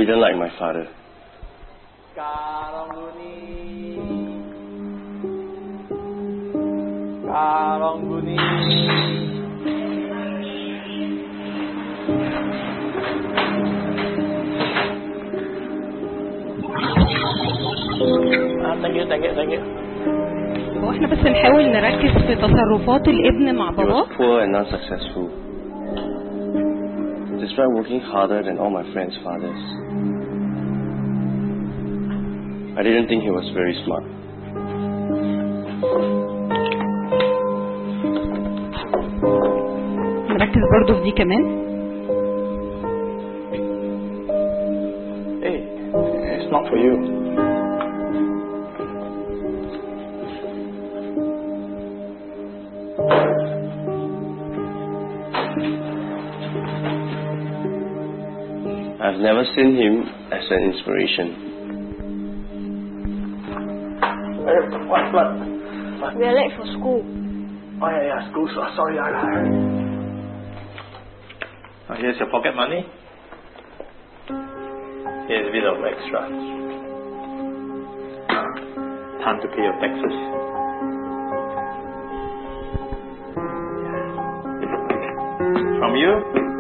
didn't like my father. Thank you. هو احنا بس نحاول نركز في تصرفات الابن مع He باباه. was poor and unsuccessful, despite working harder than all my friends' fathers. I didn't think he was very smart. نركز برضو في دي كمان. Hey, it's not for you. I've never seen him as an inspiration. What? We are late for school. Oh yeah, school. Sorry, here's your pocket money. Here's a bit of extra. Time to pay your taxes. From you?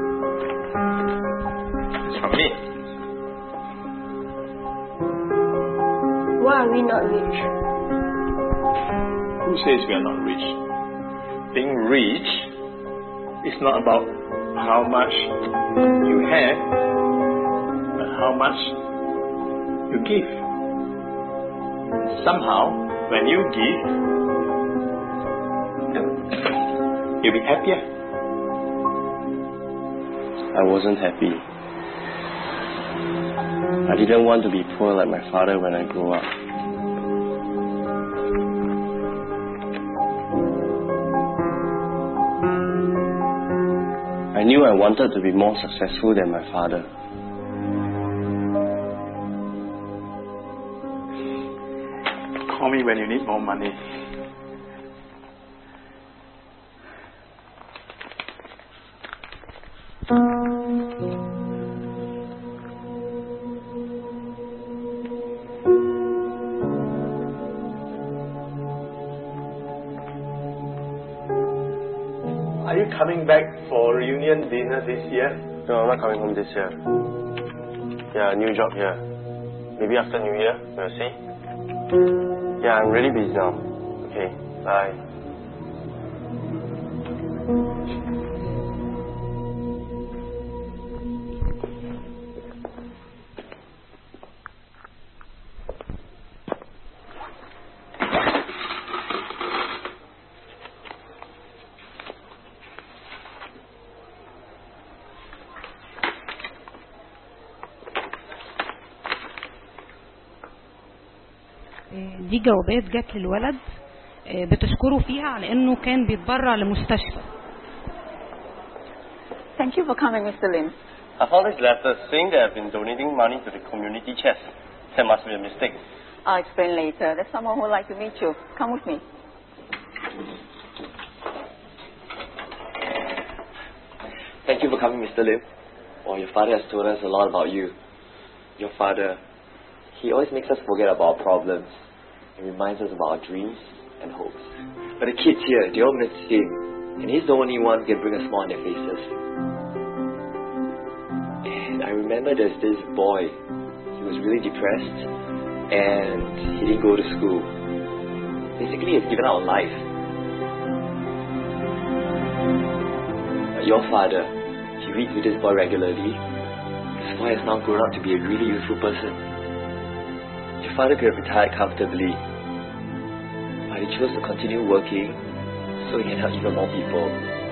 It's from me. Why are we not rich? Who says we are not rich? Being rich is not about how much you have, but how much you give. Somehow, when you give, you'll be happier. I wasn't happy. I didn't want to be poor like my father when I grew up. I knew I wanted to be more successful than my father. Call me when you need more money. Are you coming back for reunion dinner this year? No, I'm not coming home this year. Yeah, new job here. Maybe after New Year, we'll see. Yeah, I'm really busy now. Okay, bye. دي جوابات جت للولد بتشكره فيها على انه كان بيتبرع لمستشفى. Thank you for coming, Mr. Lim. I found this letter saying that I've been donating money to the community chest. That must be a mistake. I'll explain later. There's someone who would like to meet you. Come with me. Thank you for coming, Mr. Lim. Oh, your father has told us a lot about you. Your father, he always makes us forget about our problems and reminds us about our dreams and hopes. But the kids here, they all miss him, and he's the only one who can bring a smile on their faces. And I remember there's this boy. He was really depressed, and he didn't go to school. Basically, he's given up on life. But your father, he reads with this boy regularly. This boy has now grown up to be a really useful person. Your father could have retired comfortably, but he chose to continue working so he can help even more people.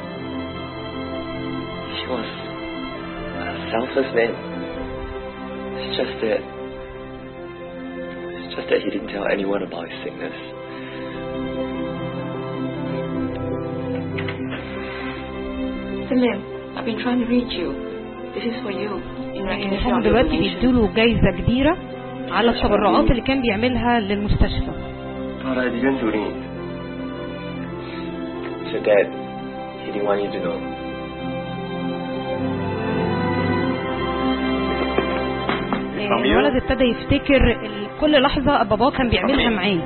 He was a selfless man. It's just that he didn't tell anyone about his sickness. Lim, I've been trying to reach you. This is for you. In recognition هم of your دلوقتي donation. بيدوله جايزة كبيرة على التبرعات اللي كان بيعملها للمستشفى. But I didn't donate. It's your dad. He didn't want you to know. الولد ابتدى يفتكر كل لحظة باباه كان بيعملها معاه.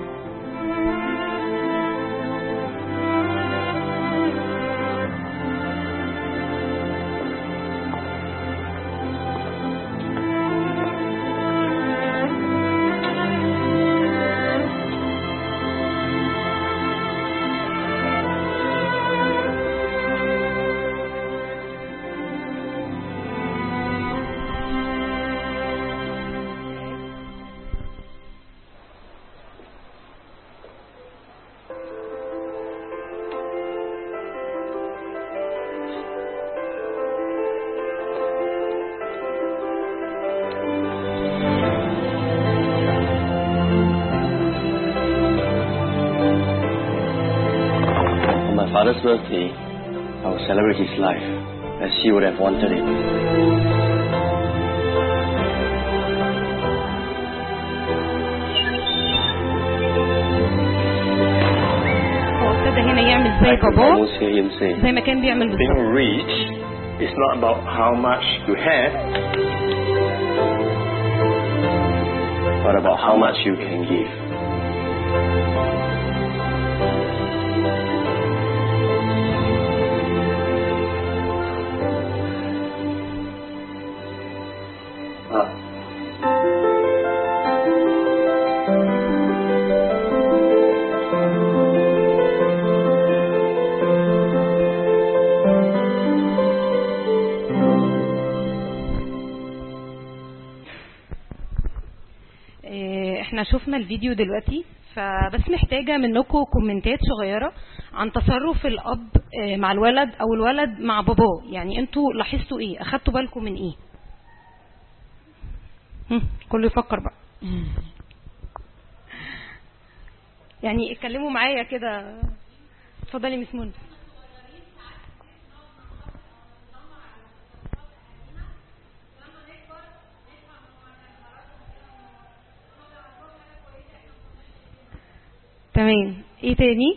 Father's birthday, I will celebrate his life as he would have wanted it. ابتدى هنا يعمل زي باباه زي ما كان بيعمل بالظبط. Being rich is not about how much you have, but about how much you can give. احنا شفنا الفيديو دلوقتي، فبس محتاجة منكم كومنتات صغيرة عن تصرف الأب مع الولد أو الولد مع باباه. يعني انتوا لاحظتوا ايه؟ أخدتوا بالكم من ايه؟ كله يفكر بقى. يعني اتكلموا معايا كده. اتفضلي مس منى. تمام. ايه تاني؟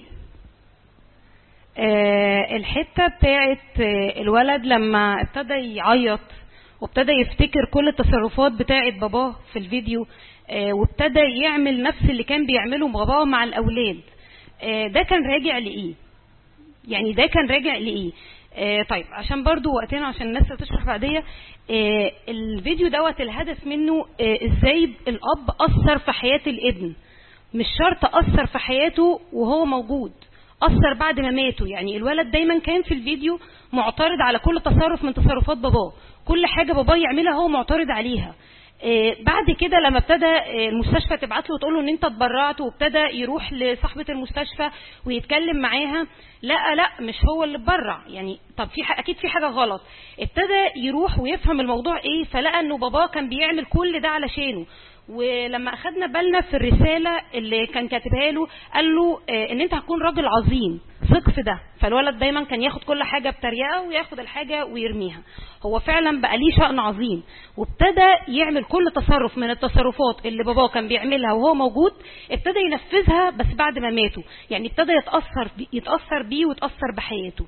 الحتة بتاعت الولد لما ابتدى يعيط وابتدى يفتكر كل التصرفات بتاعت باباه في الفيديو، وابتدى يعمل نفس اللي كان بيعمله باباه مع الأولاد. ده كان راجع لإيه؟ يعني ده كان راجع لإيه؟ طيب عشان برضو وقتنا عشان الناس تشرح بعدية، الفيديو دوت الهدف منه ازاي الأب أثر في حياة الابن. مش شرط أثر في حياته وهو موجود، أثر بعد ما ماتوا. يعني الولد دايما كان في الفيديو معترض على كل تصرف من تصرفات باباه، كل حاجة باباه يعملها هو معترض عليها. بعد كده لما ابتدى المستشفى تبعت له وتقول له ان انت اتبرعت، وابتدى يروح لصاحبة المستشفى ويتكلم معاها، لا مش هو اللي اتبرع. يعني طب اكيد في حاجة غلط. ابتدى يروح ويفهم الموضوع ايه، فلقى انه باباه كان بيعمل كل ده علشانه. ولما اخدنا بالنا في الرسالة اللي كان كاتبها له، قال له ان انت هتكون راجل عظيم، ثق في ده. فالولد دايما كان ياخد كل حاجة بتريقة وياخد الحاجة ويرميها. هو فعلا بقى ليه شأن عظيم، وابتدى يعمل كل تصرف من التصرفات اللي باباه كان بيعملها وهو موجود، ابتدى ينفذها بس بعد ما ماتوا. يعني ابتدى يتأثر بيه ويتأثر بحياته.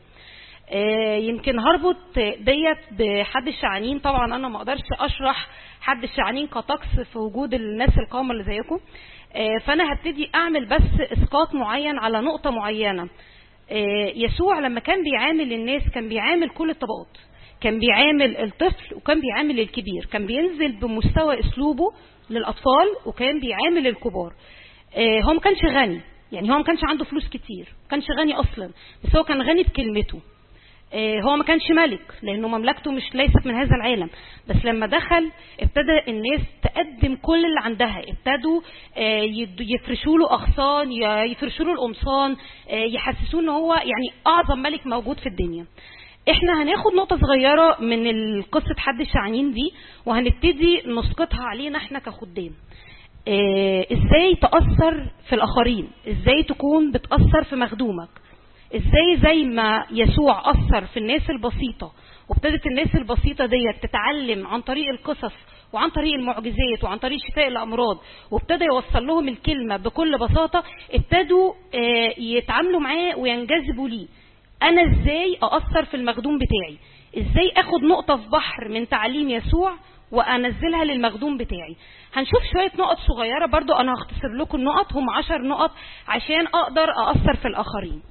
يمكن هربط ديت بحد الشعانين. طبعا انا ما اقدرش اشرح حد الشعانين كطقس في وجود الناس القامة اللي زيكم، فانا هبتدي اعمل بس اسقاط معين على نقطة معينة. يسوع لما كان بيعامل الناس كان بيعامل كل الطبقات، كان بيعامل الطفل وكان بيعامل الكبير، كان بينزل بمستوى اسلوبه للاطفال وكان بيعامل الكبار. هو ما كانش غني، يعني هو ما كانش عنده فلوس كتير، ما كانش غني اصلا، بس هو كان غني بكلمته. هو ما كانش ملك لانه مملكته مش ليست من هذا العالم، بس لما دخل ابتدى الناس تقدم كل اللي عندها. ابتدوا يفرشوا له اغصان، يفرشوا له القمصان، يحسسوه ان هو يعني اعظم ملك موجود في الدنيا. احنا هناخد نقطة صغيرة من قصة حد الشعانين دي وهنبتدي نسقطها علينا احنا كخدام. ازاي تأثر في الاخرين، ازاي تكون بتأثر في مخدومك، ازاي زي ما يسوع أثر في الناس البسيطة وابتدت الناس البسيطة دي تتعلم عن طريق القصص وعن طريق المعجزات وعن طريق شفاء الأمراض، وابتدى يوصل لهم الكلمة بكل بساطة، ابتدوا يتعاملوا معاه وينجذبوا ليه. أنا ازاي أأثر في المخدوم بتاعي، ازاي أخد نقطة في بحر من تعليم يسوع وانزلها للمخدوم بتاعي. هنشوف شوية نقط صغيرة برضو، انا هختصر لكم النقط، هم 10 نقط عشان اقدر اثر في الاخرين.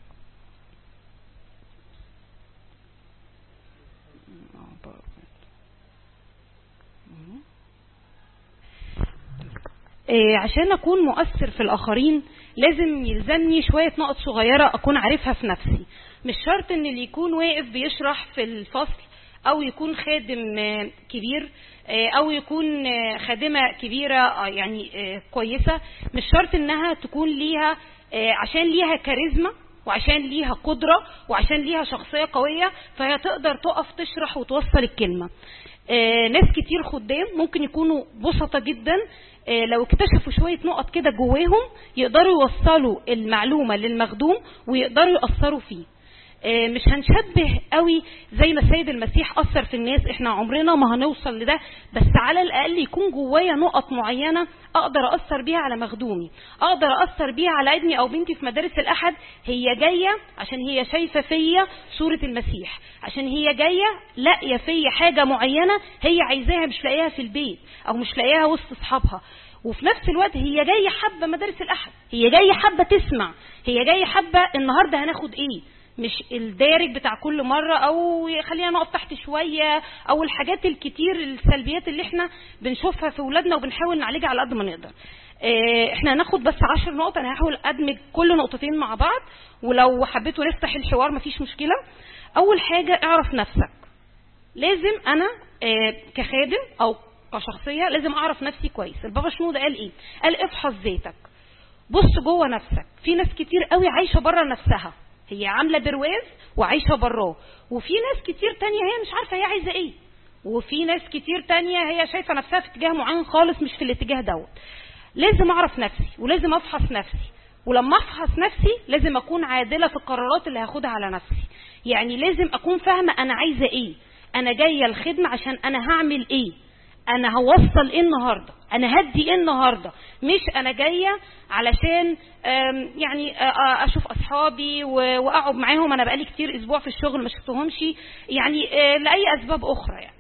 عشان اكون مؤثر في الاخرين لازم يلزمني شوية نقط صغيرة اكون عارفها في نفسي. مش شرط ان اللي يكون واقف بيشرح في الفصل او يكون خادم كبير او يكون خادمة كبيرة يعني كويسة، مش شرط انها تكون ليها عشان ليها كاريزما وعشان ليها قدرة وعشان ليها شخصية قوية فهي تقدر تقف تشرح وتوصل الكلمة. ناس كتير خدام ممكن يكونوا بسطة جدا، لو اكتشفوا شوية نقط كده جواهم يقدروا يوصلوا المعلومة للمخدوم ويقدروا يأثروا فيه. مش هنشبه قوي زي ما السيد المسيح أثر في الناس، احنا عمرنا ما هنوصل لده، بس على الأقل يكون جوايا نقط معينة أقدر أثر بيها على مخدومي، أقدر أثر بيها على ابني أو بنتي في مدارس الأحد. هي جاية عشان هي شايفة فيا صورة المسيح، عشان هي جاية لاقية فيا حاجة معينة هي عايزاها مش لاقيها في البيت أو مش لاقيها وسط أصحابها، وفي نفس الوقت هي جاية حابة مدارس الأحد، هي جاية حابة تسمع، هي جاية حابة النهاردة هناخد إيه، مش الدارج بتاع كل مرة او خلينا نقف تحت شوية او الحاجات الكتير السلبيات اللي احنا بنشوفها في ولادنا وبنحاول نعالجها على قد ما نقدر. احنا هناخد بس 10 نقط، انا هحاول ادمج كل نقطتين مع بعض ولو حبيتوا نفتح الحوار مفيش مشكلة. اول حاجة اعرف نفسك. لازم انا كخادم او كشخصية لازم اعرف نفسي كويس. البابا شنودة قال ايه؟ قال افحص ذاتك، بص جوه نفسك. في ناس كتير قوي عايشة بره نفسها، هي عاملة برواز وعايشة براه، وفي ناس كتير تانية هي مش عارفة هي عايزة ايه، وفي ناس كتير تانية هي شايفة نفسها في اتجاه معين خالص مش في الاتجاه دوت. لازم اعرف نفسي ولازم افحص نفسي، ولما افحص نفسي لازم اكون عادلة في القرارات اللي هاخدها على نفسي. يعني لازم اكون فاهمة انا عايزة ايه، انا جاية الخدمة عشان انا هعمل ايه، انا هوصل ايه النهاردة، انا هدي ايه النهاردة، مش انا جاية علشان يعني اشوف اصحابي واقعد معاهم، انا بقالي كتير اسبوع في الشغل ما شفتهمش، يعني لاي اسباب اخرى. يعني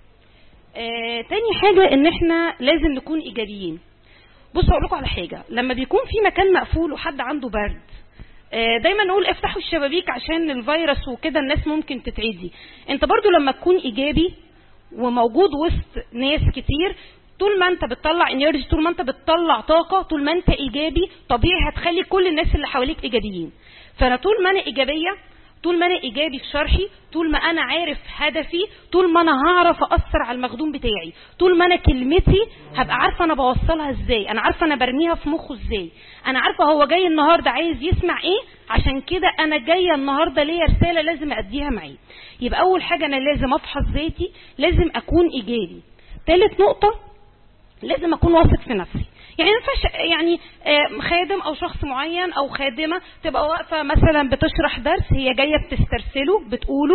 تاني حاجة ان احنا لازم نكون ايجابيين. بصوا اقول لكم على حاجة، لما بيكون في مكان مقفول وحد عنده برد دايما نقول افتحوا الشبابيك عشان الفيروس وكده الناس ممكن تتعدي. انت برضو لما تكون ايجابي وموجود وسط ناس كتير، طول ما انت بتطلع انرجي، طول ما انت بتطلع طاقة، طول ما انت ايجابي طبيعي هتخلي كل الناس اللي حواليك ايجابيين. فانا طول ما انا ايجابية، طول ما انا ايجابي في شرحي، طول ما انا عارف هدفي، طول ما انا هعرف اثر على المخدوم بتاعي، طول ما انا كلمتي هبقى عارفة انا بوصلها ازاي، انا عارفة انا برميها في مخه ازاي، انا عارفة هو جاي النهاردة عايز يسمع ايه، عشان كده انا جاية النهاردة ليا رسالة لازم اديها معي. يبقى اول حاجة انا لازم افحص ذاتي، لازم اكون ايجابي. ثالث نقطة لازم اكون واثق في نفسي. يعني ما ينفعش يعني خادم او شخص معين او خادمه تبقى واقفه مثلا بتشرح درس، هي جايه بتسترسله بتقوله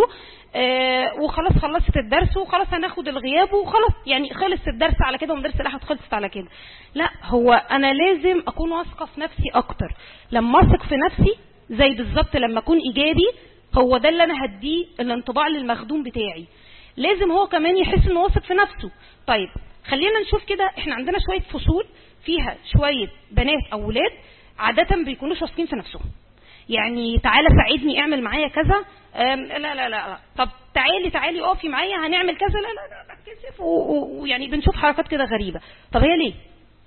وخلاص خلصت الدرس وخلاص هناخد الغياب وخلاص يعني خلص الدرس على كده ومدرس الاحد خلصت على كده. لا، هو انا لازم اكون واثقه في نفسي اكتر. لما اثق في نفسي زي بالظبط لما اكون ايجابي، هو ده اللي انا هديه الانطباع للمخدوم بتاعي. لازم هو كمان يحس انه واثق في نفسه. طيب خلينا نشوف كده، احنا عندنا شويه فصول فيها شويه بنات او ولاد عاده بيكونوش واثقين في نفسهم. يعني تعالى ساعدني اعمل معايا كذا، لا لا لا، طب تعالي اقفي معايا هنعمل كذا، لا لا لا بتكسف، ويعني بنشوف حركات كده غريبه. طب هي ليه؟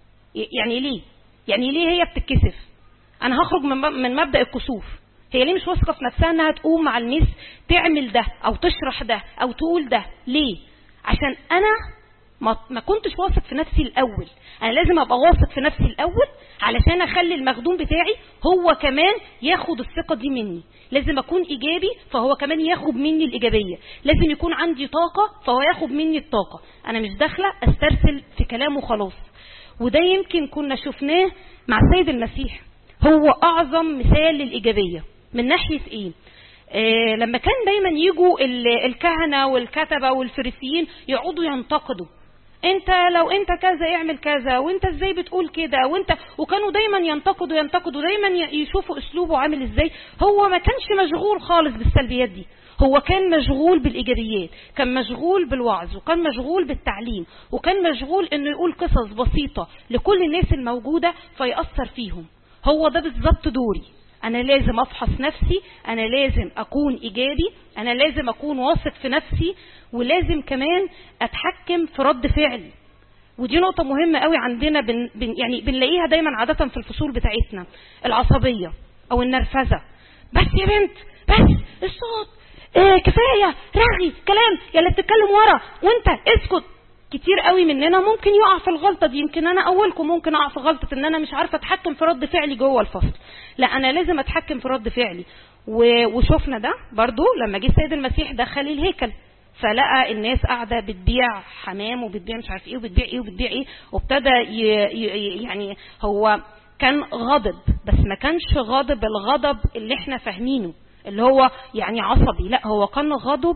يعني ليه هي بتتكسف؟ انا هخرج من مبدأ الكسوف. هي ليه مش واثقه في نفسها انها تقوم مع الميس تعمل ده او تشرح ده او تقول ده؟ ليه؟ عشان انا ما كنتش واثق في نفسي الاول. انا لازم ابقى واثق في نفسي الاول علشان اخلي المخدوم بتاعي هو كمان ياخد الثقه دي مني. لازم اكون ايجابي فهو كمان ياخد مني الايجابيه. لازم يكون عندي طاقه فهو ياخد مني الطاقه. انا مش داخله استرسل في كلامه خلاص. وده يمكن كنا شفناه مع السيد المسيح، هو اعظم مثال للايجابيه. من ناحيه ايه؟ لما كان دايما يجوا الكهنه والكتبه والفريسيين يقعدوا ينتقدوا، انت لو انت كذا اعمل كذا، وانت ازاي بتقول كده، وكانوا دايما ينتقدوا دايما يشوفوا اسلوبه عامل ازاي. هو ما كانش مشغول خالص بالسلبيات دي، هو كان مشغول بالايجابيات، كان مشغول بالوعظ، وكان مشغول بالتعليم، وكان مشغول انه يقول قصص بسيطة لكل الناس الموجودة فيأثر فيهم. هو ده بالظبط دوري. انا لازم افحص نفسي، انا لازم اكون ايجابي، انا لازم اكون واثق في نفسي، ولازم كمان اتحكم في رد فعلي. ودي نقطة مهمة قوي عندنا، يعني بنلاقيها دايما عادة في الفصول بتاعتنا، العصبية او النرفزة. بس يا بنت، بس الصوت، كفاية رغي كلام، يلا بتتكلم ورا، وانت اسكت. كتير قوي مننا ممكن يقع في الغلطة دي. يمكن انا اولكم ممكن اقع في غلطة ان انا مش عارفة اتحكم في رد فعلي جوه الفصل. لا، انا لازم اتحكم في رد فعلي. وشوفنا ده برضو لما جه السيد المسيح دخل الهيكل، فلقى الناس قاعدة بتبيع حمام وبتبيع مش عارف ايه وبتبيع ايه وبتبيع ايه، وابتدى يعني هو كان غضب، بس ما كانش غضب الغضب اللي احنا فاهمينه اللي هو يعني عصبي. لا، هو كان غضب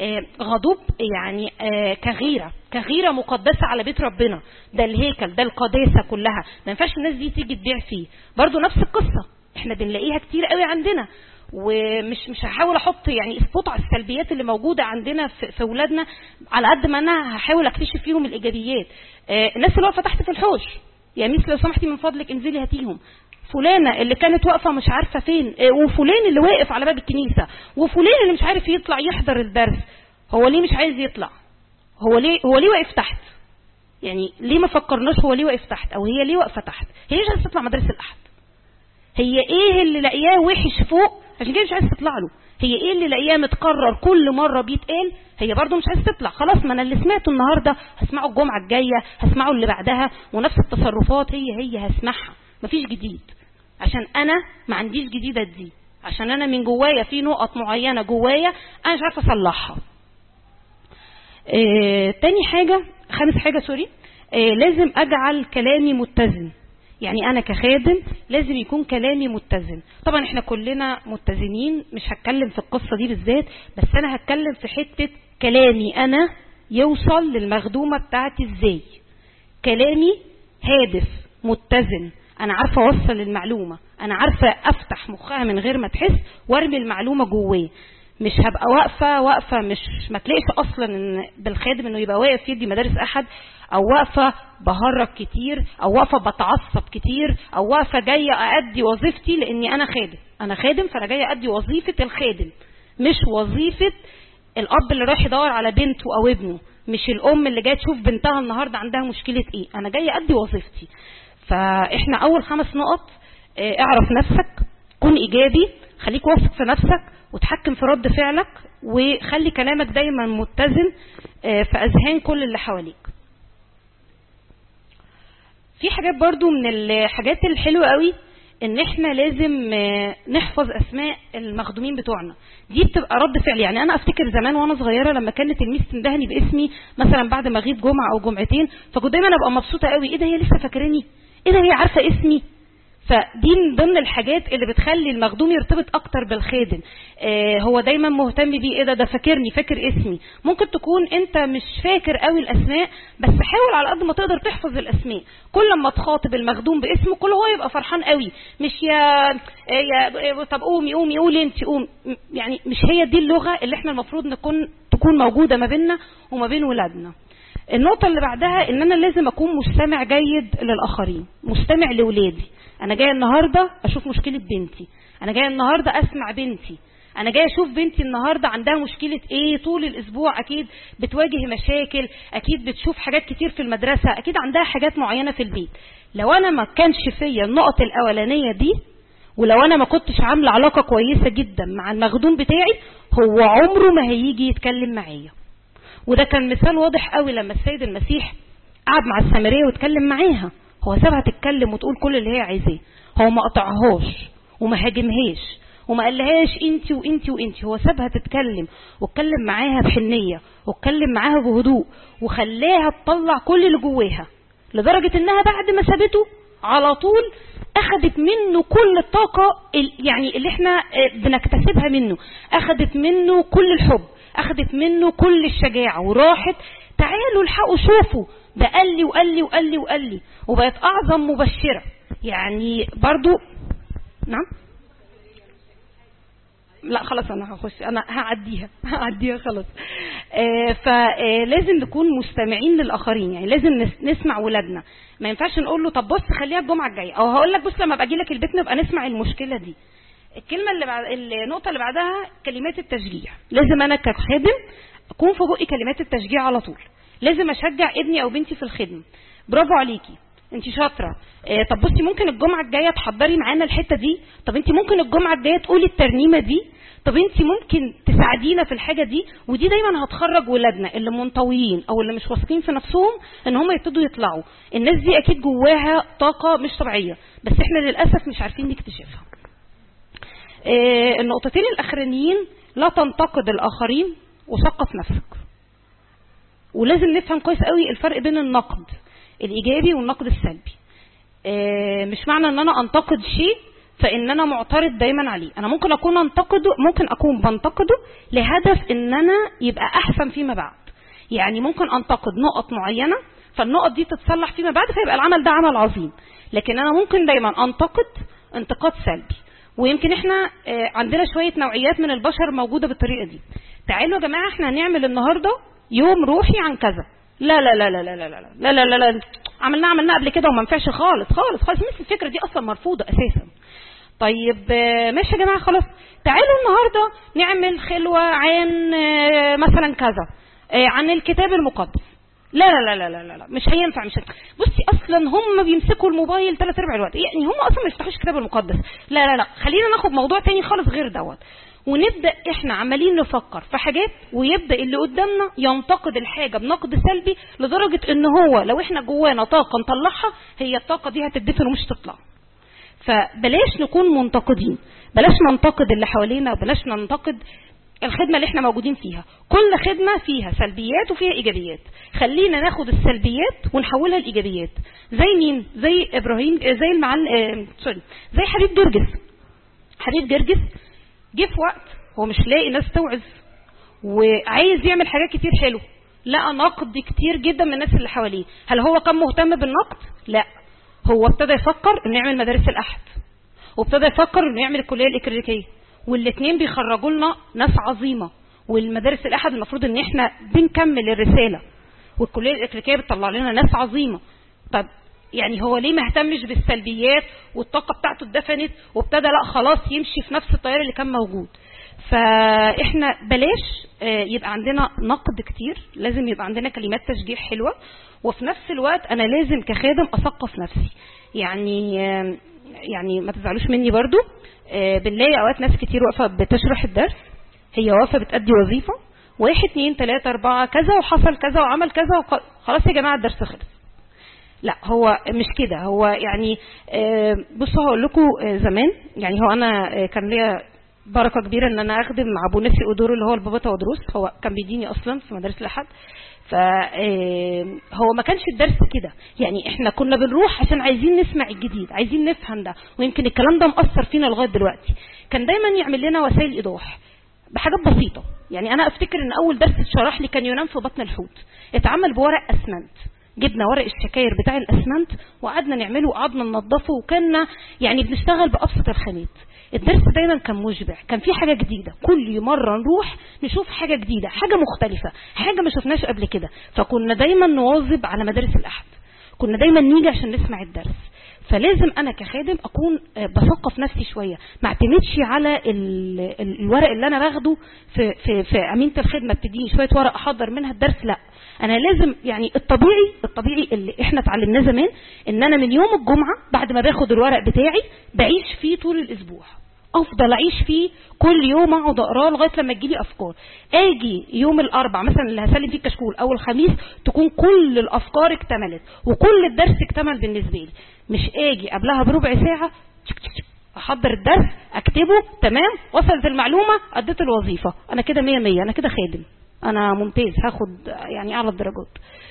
يعني كغيرة مقدسة على بيت ربنا. ده الهيكل، ده القداسة كلها، ما ينفعش الناس دي تيجي تبيع فيه. برضو نفس القصة احنا بنلاقيها كتير قوي عندنا. ومش هحاول احط يعني اسقاط على السلبيات اللي موجودة عندنا في اولادنا، على قد ما انا هحاول اكتشف فيهم الايجابيات. الناس اللي واقفة تحت في الحوش، يا ميس لو سمحتي من فضلك انزلي هاتيهم. فلانة اللي كانت واقفة مش عارفة فين، وفلان اللي واقف على باب الكنيسة، وفلان اللي مش عارف يطلع يحضر الدرس. هو ليه مش عايز يطلع؟ هو ليه واقف تحت؟ يعني ليه ما فكرناش هو ليه واقف تحت، او هي ليه واقفة تحت؟ هي مش عايزة تطلع مدرسة الأحد. هي ايه اللي لاقياه وحش فوق عشان كده مش عايزة تطلع له؟ هي ايه اللي لاقياه متكرر كل مرة بيتقال؟ هي برضو مش عايزة تطلع. خلاص، ما انا اللي سمعته النهاردة هسمعه الجمعة الجاية، هسمعه اللي بعدها، ونفس التصرفات هي هسمعها. مفيش جديد، عشان انا ما عنديش جديدة دي، عشان انا من جوايا في نقط معينة جوايا انا مش عارفة اصلحها. تاني حاجة، خامس حاجة سوري، لازم اجعل كلامي متزن. يعني انا كخادم لازم يكون كلامي متزن. طبعا احنا كلنا متزنين، مش هتكلم في القصة دي بالذات، بس انا هتكلم في حتة كلامي انا يوصل للمخدومة بتاعتي ازاي. كلامي هادف متزن، انا عارفة اوصل المعلومة، انا عارفة افتح مخها من غير ما تحس وارمي المعلومة جواه. مش هبقى واقفة مش ما تلاقيش اصلا ان بالخادم انه يبقى واقف يدي مدارس احد، او واقفة بهرج كتير، او واقفة بتعصب كتير، او واقفة جاية أأدي وظيفتي لاني انا خادم فانا جاية أأدي وظيفة الخادم، مش وظيفة الاب اللي رايح يدور على بنته او ابنه، مش الام اللي جاية تشوف بنتها النهاردة عندها مشكلة ايه. انا جاية أأدي وظيفتي. فاحنا اول 5 نقط: اعرف نفسك، كن ايجابي، خليك واثق في نفسك، وتحكم في رد فعلك، وخلي كلامك دايما متزن في اذهان كل اللي حواليك. في حاجات برضو من الحاجات الحلوة قوي ان احنا لازم نحفظ اسماء المخدومين بتوعنا. دي بتبقى رد فعل. يعني انا افتكر زمان وانا صغيرة لما كانت الميس تندهني باسمي مثلا بعد ما اغيب جمعة او جمعتين، فكنت دايما ابقى مبسوطة قوي، ايه ده هي لسه فاكراني، ايه ده هي عارفة اسمي. فدي من ضمن الحاجات اللي بتخلي المخدوم يرتبط اكتر بالخادم. هو دايما مهتم بيه، ايه ده فاكرني، فاكر اسمي. ممكن تكون انت مش فاكر قوي الاسماء، بس حاول على قد ما تقدر تحفظ الاسماء. كل ما تخاطب المخدوم باسمه كل هو يبقى فرحان قوي، مش يا طب قومي قولي انت قوم. يعني مش هي دي اللغة اللي احنا المفروض تكون موجودة ما بيننا وما بين ولادنا. النقطة اللي بعدها ان انا لازم اكون مستمع جيد للاخرين، مستمع لولادي. انا جايه النهارده اشوف مشكله بنتي، انا جايه النهارده اسمع بنتي، انا جايه اشوف بنتي النهارده عندها مشكله ايه. طول الاسبوع اكيد بتواجه مشاكل، اكيد بتشوف حاجات كتير في المدرسه، اكيد عندها حاجات معينه في البيت. لو انا ما كانش فيا النقط الاولانيه دي، ولو انا ما كنتش عامله علاقه كويسه جدا مع المخدوم بتاعي، هو عمره ما هيجي يتكلم معايا. وده كان مثال واضح قوي لما السيد المسيح قعد مع السامريه واتكلم معاها. هو سابها تتكلم وتقول كل اللي هي عايزاه، هو ما قطعهاش وما هاجمهاش وما قالهاش انت وانت وانت. هو سابها تتكلم واتكلم معاها بحنيه واتكلم معاها بهدوء، وخلاها تطلع كل اللي جواها، لدرجه انها بعد ما سابته على طول اخذت منه كل الطاقه يعني اللي احنا بنكتسبها منه، اخذت منه كل الحب، اخذت منه كل الشجاعه، وراحت تعالوا الحقوا شوفوا ده قال لي وقال لي وقال لي وقال لي، وبقت اعظم مبشره. يعني برضو نعم لا خلاص انا هخش، انا هعديها خلاص. فلازم نكون مستمعين للاخرين، يعني لازم نسمع ولادنا. ما ينفعش نقول له طب بص خليها الجمعه الجايه، او هقول لك بص لما باجي لك البيت نبقى نسمع المشكله دي. الكلمه اللي بعد النقطه اللي بعدها كلمات التشجيع. لازم انا كخادم اكون في بقي كلمات التشجيع على طول. لازم اشجع ابني او بنتي في الخدمه. برافو عليكي، انت شاطره، طب بصي ممكن الجمعه الجايه تحضري معانا الحته دي، طب انت ممكن الجمعه الجايه تقولي الترنيمه دي، طب انت ممكن تساعدينا في الحاجه دي. ودي دايما هتخرج ولادنا اللي منطويين او اللي مش واثقين في نفسهم ان هم يبتدوا يطلعوا. الناس دي اكيد جواها طاقه مش طبيعيه، بس احنا للاسف مش عارفين نكتشفها. النقطتين الاخرانيين، لا تنتقد الاخرين وثقف نفسك. ولازم نفهم كويس قوي الفرق بين النقد الايجابي والنقد السلبي. مش معنى ان انا انتقد شيء فان انا معترض دايما عليه. انا ممكن اكون بنتقده لهدف ان انا يبقى احسن فيما بعد. يعني ممكن انتقد نقط معينه فالنقط دي تتصلح فيما بعد فيبقى العمل ده عمل عظيم. لكن انا ممكن دايما انتقد انتقاد سلبي. ويمكن احنا عندنا شويه نوعيات من البشر موجوده بالطريقه دي. تعالوا يا جماعه احنا هنعمل النهارده يوم روحي عن كذا. لا لا لا لا لا لا لا لا لا لا عملناه قبل كده وما نفعش خالص خالص خالص. مثل الفكره دي اصلا مرفوضه اساسا. طيب ماشي يا جماعه خلاص، تعالوا النهارده نعمل خلوه عن مثلا كذا، عن الكتاب المقدس. لا لا لا لا لا لا مش هينفع. بصي اصلا هم بيمسكوا الموبايل 3/4 الوقت، يعني هم اصلا ما يفتحوش الكتاب المقدس. لا لا لا خلينا ناخد موضوع تاني خالص غير دوت. ونبدا احنا عمالين نفكر في حاجات، ويبدا اللي قدامنا ينتقد الحاجه بنقد سلبي لدرجه ان هو لو احنا جوانا طاقه نطلعها هي الطاقه دي هتدفن ومش تطلع. فبلاش نكون منتقدين، بلاش ننتقد اللي حوالينا، وبلاش ننتقد الخدمه اللي احنا موجودين فيها. كل خدمه فيها سلبيات وفيها ايجابيات. خلينا ناخد السلبيات ونحولها لايجابيات. زي مين؟ زي ابراهيم، زي زي حبيب جرجس جه في وقت هو مش لاقي ناس توعظ وعايز يعمل حاجات كتير حلوه، لقى نقد كتير جدا من الناس اللي حواليه. هل هو كان مهتم بالنقد؟ لا، هو ابتدى يفكر انه يعمل مدارس الاحد، وابتدى يفكر انه يعمل الكليه الإكليريكيه، والاثنين بيخرجوا لنا ناس عظيمه. والمدارس الاحد المفروض ان احنا بنكمل الرساله، والكليه الإكليريكيه بتطلع لنا ناس عظيمه. طب يعني هو ليه ما اهتمش بالسلبيات والطاقه بتاعته اتدفنت وابتدى لا خلاص يمشي في نفس التيار اللي كان موجود؟ فاحنا بلاش يبقى عندنا نقد كتير، لازم يبقى عندنا كلمات تشجيع حلوه، وفي نفس الوقت انا لازم كخادم اثقف نفسي. يعني ما تزعلوش مني برضو، بنلاقي اوقات ناس كتير واقفه بتشرح الدرس، هي واقفه بتأدي وظيفه 1 2 3 4 كذا وحصل كذا وعمل كذا خلاص يا جماعه الدرس خلص. لا هو مش كده. هو يعني بصوا هقول لكم زمان، يعني هو انا كان ليا بركه كبيره ان انا اخدم مع ابو نسي ادور اللي هو البابا تودروس، هو كان بيديني اصلا في مدارس الاحد. فهو ما كانش الدرس كده، يعني احنا كنا بنروح عشان عايزين نسمع الجديد، عايزين نفهم ده، ويمكن الكلام ده مأثر فينا لغايه دلوقتي. كان دايما يعمل لنا وسائل ايضاح بحاجات بسيطه. يعني انا افتكر ان اول درس اتشرح لي كان ينام في بطن الحوت، اتعمل بورق اسمنت. جبنا ورق الشكاير بتاع الاسمنت وقعدنا نعمله وقعدنا ننظفه، وكنا يعني بنشتغل بابسط الخامات. الدرس دايما كان مشبع، كان في حاجه جديده، كل مره نروح نشوف حاجه جديده، حاجه مختلفه، حاجه ما شفناش قبل كده. فكنا دايما نواظب على مدارس الاحد، كنا دايما نيجي عشان نسمع الدرس. فلازم انا كخادم اكون بثقف نفسي شويه، ما اعتمدش على الورق اللي انا باخده في امينه الخدمه بتديني شويه ورق احضر منها الدرس. لا، انا لازم يعني الطبيعي اللي احنا اتعلمناه زمان ان انا من يوم الجمعه بعد ما باخد الورق بتاعي بعيش فيه طول الاسبوع، افضل اعيش فيه كل يوم، اقعد اقراه لغايه لما تجيلي افكار. اجي يوم الاربع مثلا اللي هسلم فيه الكشكول او الخميس تكون كل الافكار اكتملت وكل الدرس اكتمل بالنسبه لي. مش اجي قبلها بربع ساعه احضر الدرس اكتبه تمام، وصلت المعلومه اديت الوظيفه، انا كده 100 100، انا كده خادم، انا ممتاز، هاخد يعني اعلى الدرجات.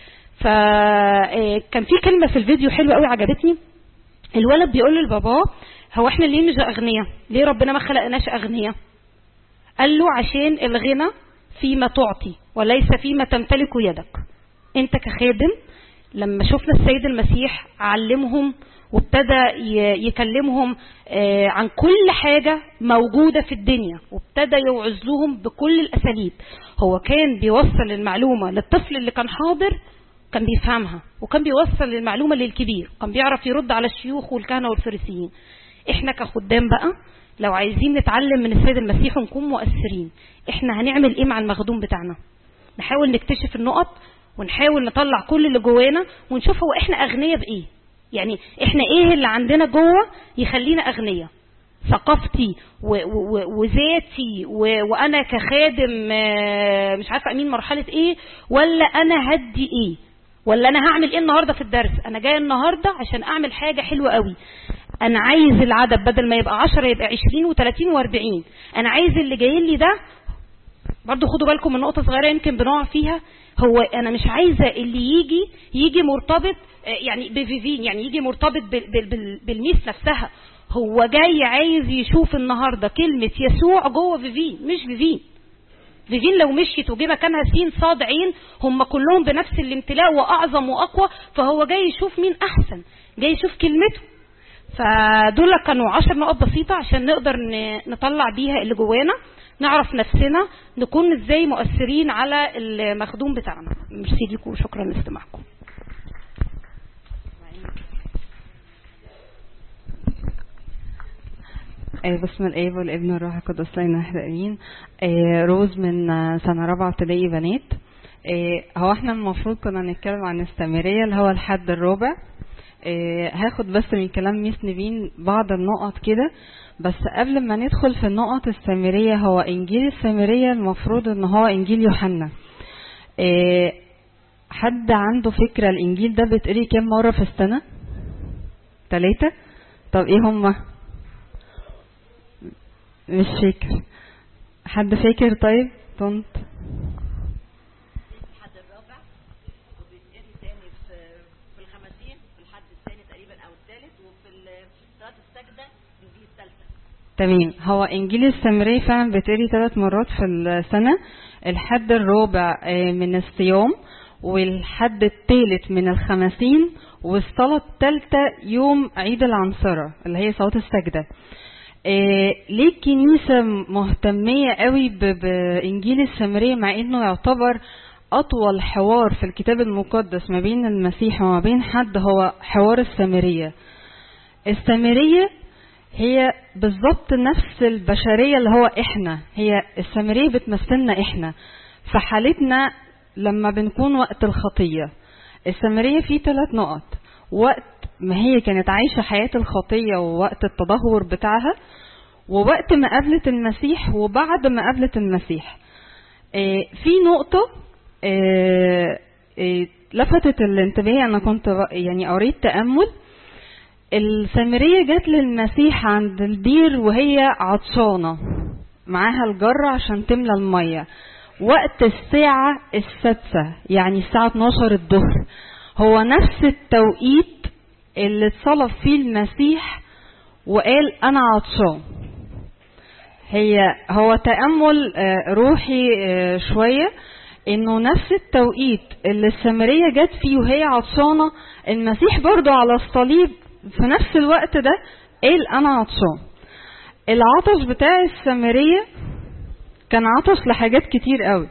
فكان في كلمه في الفيديو حلوه قوي عجبتني. الولد بيقول لباباه هو احنا ليه مش اغنياء؟ ليه ربنا ما خلقناش اغنياء؟ قال له عشان الغنى فيما تعطي وليس فيما تمتلك يدك. انت كخادم لما شفنا السيد المسيح علمهم وابتدى يكلمهم عن كل حاجة موجودة في الدنيا، وابتدى يوعظ لهم بكل الأساليب. هو كان بيوصل المعلومة للطفل اللي كان حاضر كان بيفهمها، وكان بيوصل المعلومة للكبير، كان بيعرف يرد على الشيوخ والكهنة والفريسيين. احنا كخدام بقى لو عايزين نتعلم من السيد المسيح ونكون مؤثرين، احنا هنعمل ايه مع المخدوم بتاعنا؟ نحاول نكتشف النقط ونحاول نطلع كل اللي جوانا ونشوف هو احنا اغنياء بايه. يعني احنا ايه اللي عندنا جوه يخلينا اغنياء؟ ثقافتي وذاتي وانا كخادم مش عارفه امين مرحله ايه، ولا انا هدي ايه، ولا انا هعمل ايه النهارده في الدرس؟ انا جاي النهارده عشان اعمل حاجه حلوه قوي. انا عايز العدد بدل ما يبقى 10 يبقى 20 و30 و40. انا عايز اللي جاي لي ده برضو خدوا بالكم من نقطه صغيره يمكن بنقع فيها. هو انا مش عايزه اللي يجي مرتبط يعني بفيفين، يعني يجي مرتبط بالميس نفسها. هو جاي عايز يشوف النهارده كلمه يسوع جوه فيفين، مش فيفين لو مشيت وجي مكانها سين صاد عين هم كلهم بنفس الامتلاء واعظم واقوى. فهو جاي يشوف مين احسن، جاي يشوف كلمته. فدول كانوا 10 نقط بسيطه عشان نقدر نطلع بيها اللي جوانا، نعرف نفسنا، نكون ازاي مؤثرين على المخدوم بتاعنا. ميرسي لكم وشكرا لاستماعكم. بسم الاب والابن والروح القدس لا اله الا امين. روز من سنه رابعه ابتدائي بنات. هو احنا المفروض كنا نتكلم عن السامريه اللي هو الحد الرابع. هاخد بس من كلام ميس نيفين بعض النقط كده، بس قبل ما ندخل في النقط السامريه، هو انجيل السامريه المفروض ان هو انجيل يوحنا. حد عنده فكره الانجيل ده بيتقري كام مره في السنه؟ 3. طب ايه هما؟ مش فاكر. حد فاكر؟ طيب طنط. الحد الرابع وبيتقري تاني في الخمسين، في الحد الثاني تقريبا او الثالث، وفي صلاه السجده انجيل الثالثه. تمام. هو انجيل السامريه فعلا بيتقري 3 مرات في السنه. الحد الرابع من الصيام، والحد الثالث من الخمسين، والصلاه الثالثه يوم عيد العنصره اللي هي صلاه السجده. ليه الكنيسة مهتمية قوي بإنجيل السامرية مع إنه يعتبر أطول حوار في الكتاب المقدس ما بين المسيح وما بين حد؟ هو حوار السامرية. السامرية هي بالضبط نفس البشرية اللي هو إحنا. هي السامرية بتمثلنا إحنا في حالتنا لما بنكون وقت الخطية. السامرية فيه 3 نقط: وقت ما هي كانت عايشة حياة الخطية ووقت التدهور بتاعها، ووقت ما قابلت المسيح، وبعد ما قابلت المسيح. في نقطة لفتت الانتباه. أنا كنت يعني قريت تأمل. السامرية جت للمسيح عند البير وهي عطشانة، معاها الجرة عشان تملى المية، وقت الساعة 6 يعني الساعة 12 الظهر. هو نفس التوقيت اللي اتصلب فيه المسيح وقال أنا عطشان. هو تأمل روحي شوية، إنه نفس التوقيت اللي السامرية جت فيه وهي عطشانة، المسيح برضو على الصليب في نفس الوقت ده قال أنا عطشان. العطش بتاع السامرية كان عطش لحاجات كتير قوي.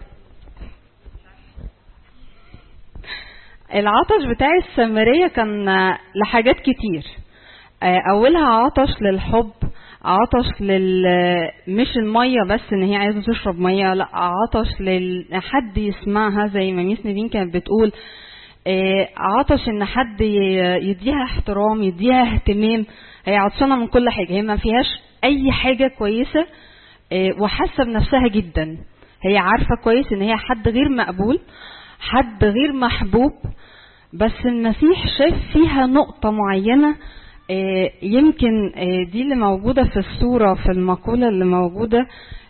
العطش بتاع السامرية كان لحاجات كتير. أولها عطش للحب، عطش مش المية بس ان هي عايزة تشرب مية، لا، عطش حد يسمعها زي ما ميس نيفين كانت بتقول. عطش ان حد يديها احترام، يديها اهتمام. هي عطشانة من كل حاجة، هي ما فيهاش اي حاجة كويسة، وحاسة بنفسها جدا. هي عارفة كويس ان هي حد غير مقبول، حد غير محبوب، بس المسيح شاف فيها نقطة معينة. يمكن دي اللي موجودة في الصورة، في المقولة اللي موجودة،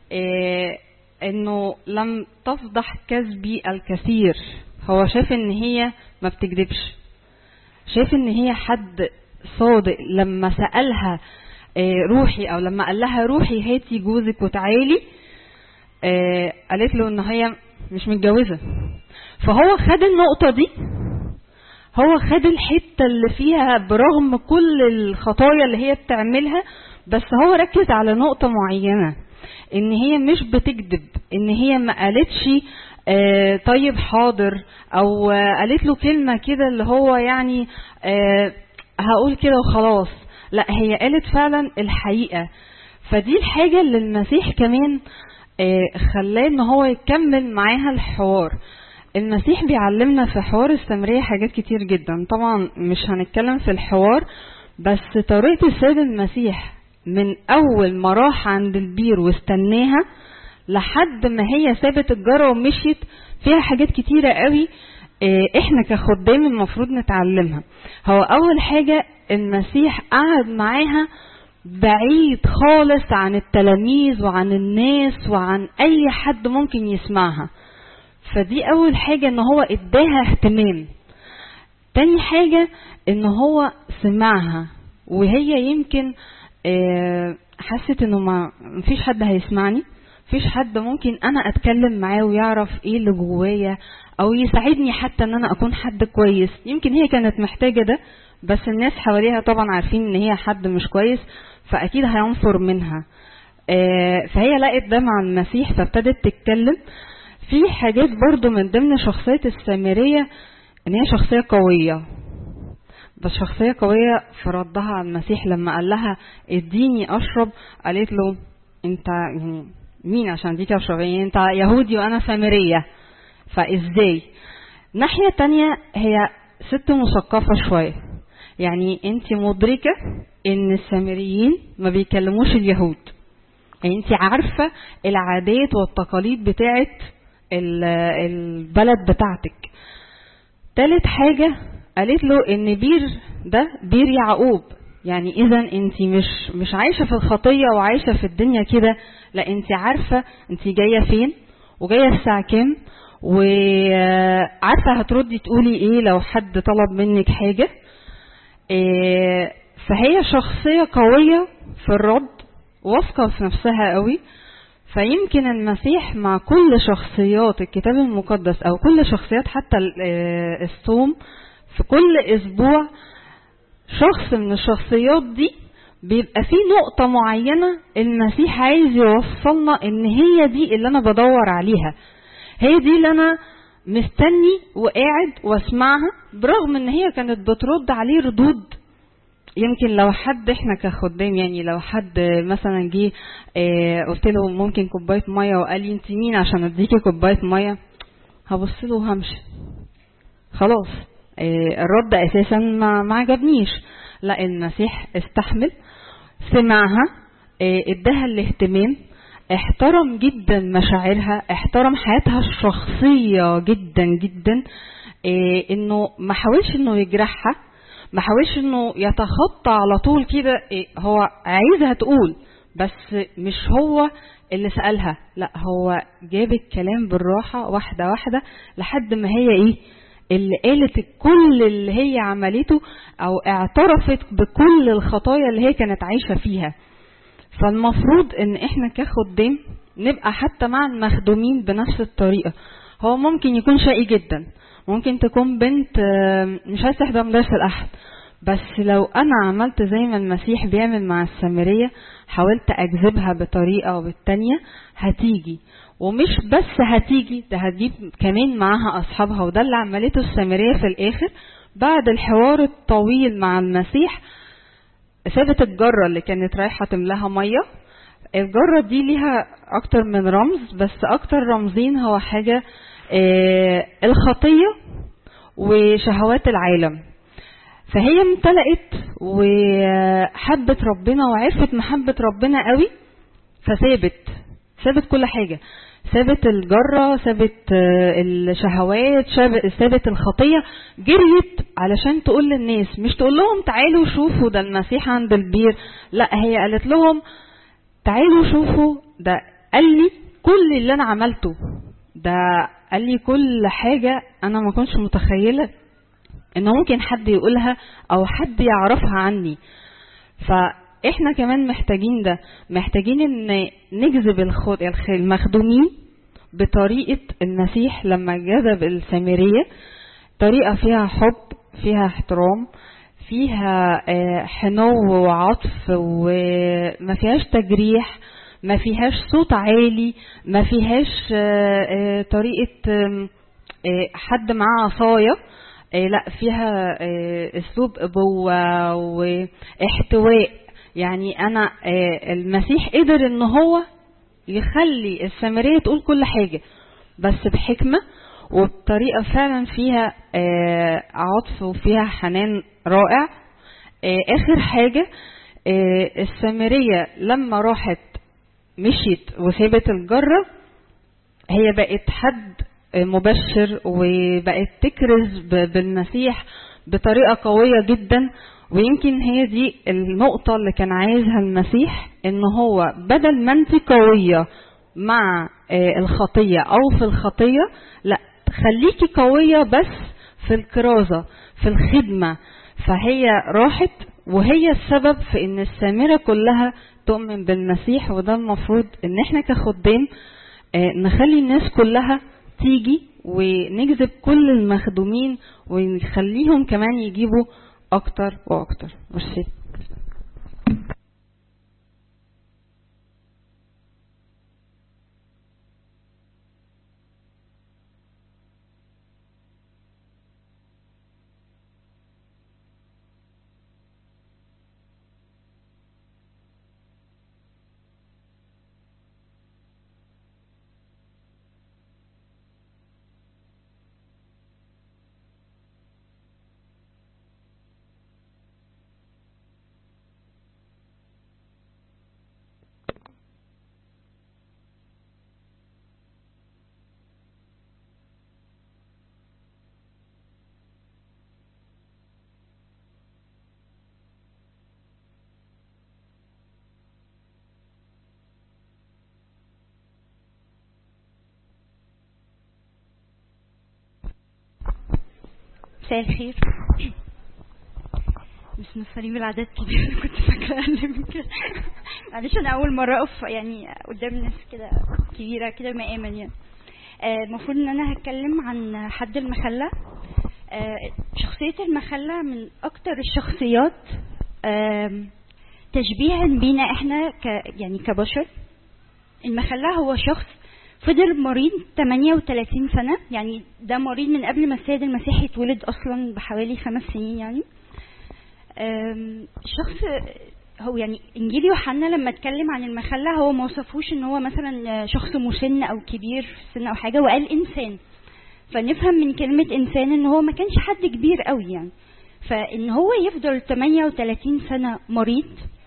انه لم تفضح كذبي الكثير. هو شاف ان هي ما بتكذبش، شاف ان هي حد صادق. لما سألها روحي، او لما قال لها روحي هاتي جوزك وتعالي، قالت له ان هي مش متجوزة. فهو خد النقطة دي، هو خد الحتة اللي فيها برغم كل الخطايا اللي هي بتعملها، بس هو ركز على نقطة معينة، ان هي مش بتكذب، ان هي ما قالتش طيب حاضر، او قالت له كلمة كده اللي هو يعني هقول كده وخلاص، لا هي قالت فعلا الحقيقة. فدي الحاجة اللي المسيح كمان خلاه ان هو يكمل معاها الحوار. المسيح بيعلمنا في حوار السامرية حاجات كتير جدا، طبعا مش هنتكلم في الحوار، بس طريقة السيد المسيح من اول ما راح عند البير واستناها لحد ما هي سابت الجرة ومشيت فيها حاجات كتيرة قوي احنا كخدام المفروض نتعلمها. هو اول حاجة المسيح قعد معاها بعيد خالص عن التلاميذ وعن الناس وعن اي حد ممكن يسمعها، فدي اول حاجة ان هو اداها اهتمام. تاني حاجة ان هو سمعها، وهي يمكن حست انه ما فيش حد هيسمعني، فيش حد ممكن انا اتكلم معاه ويعرف ايه اللي جوايا او يساعدني حتى ان انا اكون حد كويس. يمكن هي كانت محتاجة ده، بس الناس حواليها طبعا عارفين ان هي حد مش كويس، فاكيد هينفر منها. فهي لقت ده مع المسيح فابتدت تتكلم. في حاجات برضو من ضمن شخصية السامرية ان هي شخصية قوية، بس شخصية قوية في ردها على المسيح لما قال لها اديني اشرب، قالت له انت يعني مين عشان اديك اشرب؟ يعني انت يهودي وانا سامرية، فازاي؟ ناحية تانية هي ست مثقفة شوية، يعني انت مدركة ان السامريين ما بيكلموش اليهود، يعني انت عارفة العادات والتقاليد بتاعت البلد بتاعتك. تالت حاجة قالت له ان بير ده بير يعقوب، يعني اذا انت مش عايشة في الخطية وعايشة في الدنيا كده، لا انت عارفة انت جاية فين وجاية الساعة كام، وعارفة هتردي تقولي ايه لو حد طلب منك حاجة. فهي شخصية قوية في الرد، واثقة في نفسها قوي. فيمكن المسيح مع كل شخصيات الكتاب المقدس او كل شخصيات حتى الصوم في كل اسبوع، شخص من الشخصيات دي بيبقى فيه نقطة معينة المسيح عايز يوصلنا ان هي دي اللي انا بدور عليها، هي دي اللي انا مستني وقاعد واسمعها، برغم ان هي كانت بترد عليه ردود. يمكن لو حد احنا كخدام، يعني لو حد مثلا جه قلت له ممكن كوبايه ميه وقال لي انت مين عشان اديكي كوبايه ميه، هبص له وهمشي خلاص. الرد اساسا ما عجبنيش. لا، المسيح استحمل، سمعها، اداها الاهتمام، احترم جدا مشاعرها، احترم حياتها الشخصيه جدا جدا، انه ما حاولش انه يجرحها، ما حاولش انه يتخطى على طول كده. هو عايزها تقول، بس مش هو اللي سألها، لا هو جاب الكلام بالراحة واحدة واحدة لحد ما هي اللي قالت كل اللي هي عملته او اعترفت بكل الخطايا اللي هي كانت عايشة فيها. فالمفروض ان احنا كخدام نبقى حتى مع المخدومين بنفس الطريقة. هو ممكن يكون شقي جدا، ممكن تكون بنت مش عايز تحضر مدرسة الأحد، بس لو أنا عملت زي ما المسيح بيعمل مع السامرية، حاولت أجذبها بطريقة أو بالتانية، هتيجي. ومش بس هتيجي، ده هتجيب كمان معاها أصحابها. وده اللي عملته السامرية في الآخر بعد الحوار الطويل مع المسيح. سابت الجرة اللي كانت رايحة تملاها مية. الجرة دي ليها أكتر من رمز، بس أكتر رمزين هو حاجة الخطية وشهوات العالم. فهي امتلأت وحبت ربنا وعرفت محبة ربنا قوي، فسابت كل حاجة، سابت الجرة، سابت الشهوات، سابت الخطية، جريت علشان تقول للناس، مش تقول لهم تعالوا شوفوا ده المسيح عند البير، لا هي قالت لهم تعالوا شوفوا ده قال لي كل اللي انا عملته، ده قال لي كل حاجة انا ما كنتش متخيلة انه ممكن حد يقولها او حد يعرفها عني. فاحنا كمان محتاجين ده، محتاجين ان نجذب المخدومين بطريقة المسيح لما جذب السامرية، طريقة فيها حب، فيها احترام، فيها حنو وعطف، وما فيهاش تجريح، ما فيهاش صوت عالي، ما فيهاش طريقة حد معاه عصاية، لا فيها اسلوب ابوة واحتواء. يعني انا المسيح قدر ان هو يخلي السامرية تقول كل حاجة بس بحكمة وبطريقة فعلا فيها عطف وفيها حنان رائع. اخر حاجة السامرية لما راحت مشيت وسابت الجرة، هي بقت حد مبشر وبقت تكرز بالمسيح بطريقة قوية جدا. ويمكن هي دي النقطة اللي كان عايزها المسيح، ان هو بدل ما انت قوية مع الخطية او في الخطية، لا خليكي قوية بس في الكرازة في الخدمة. فهي راحت وهي السبب في ان السامرة كلها تؤمن بالمسيح. وده المفروض ان احنا كخدام نخلي الناس كلها تيجي ونجذب كل المخدومين ونخليهم كمان يجيبوا اكتر واكتر. ميرسي. مساء الخير. مش مفهوم العدد كبير، كنت فاكره اقل من كده. معلش انا اول مره اقف يعني قدام ناس كده كبيره كده مقاما يعني. المفروض ان انا هتكلم عن حد المخلة. شخصيه المخلة من اكتر الشخصيات تشبيها بينا احنا يعني كبشر. المخلة هو شخص فضل مريض 38 سنة، يعني ده مريض من قبل ما السيد المسيح يتولد أصلا بحوالي 5 سنين. يعني شخص هو يعني إنجيل يوحنا لما اتكلم عن المخلة هو ما وصفوش إن هو مثلا شخص مسن أو كبير في السن أو حاجة، وقال إنسان. فنفهم من كلمة إنسان إن هو ما كانش حد كبير قوي يعني. فإن هو يفضل 38 سنة مريض،